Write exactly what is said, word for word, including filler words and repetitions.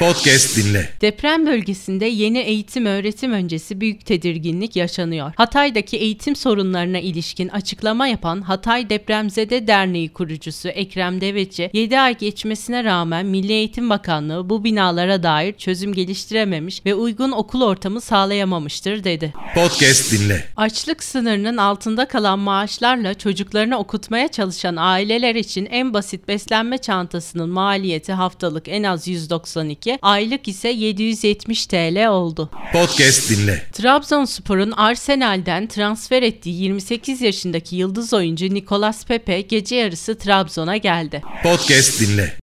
Podcast dinle. Deprem bölgesinde yeni eğitim öğretim öncesi büyük tedirginlik yaşanıyor. Hatay'daki eğitim sorunlarına ilişkin açıklama yapan Hatay Depremzede Derneği kurucusu Ekrem Deveci, yedi ay geçmesine rağmen Milli Eğitim Bakanlığı bu binalara dair çözüm geliştirememiş ve uygun okul ortamı sağlayamamıştır dedi. Podcast dinle. Açlık sınırının altında kalan maaşlarla çocuklarını okutmaya çalışan aileler için en basit beslenme çantasının maliyeti haftalık en az yüz doksan iki, aylık ise yedi yüz yetmiş TL oldu. Podcast dinle. Trabzonspor'un Arsenal'den transfer ettiği yirmi sekiz yaşındaki yıldız oyuncu Nicolas Pepe gece yarısı Trabzon'a geldi. Podcast dinle.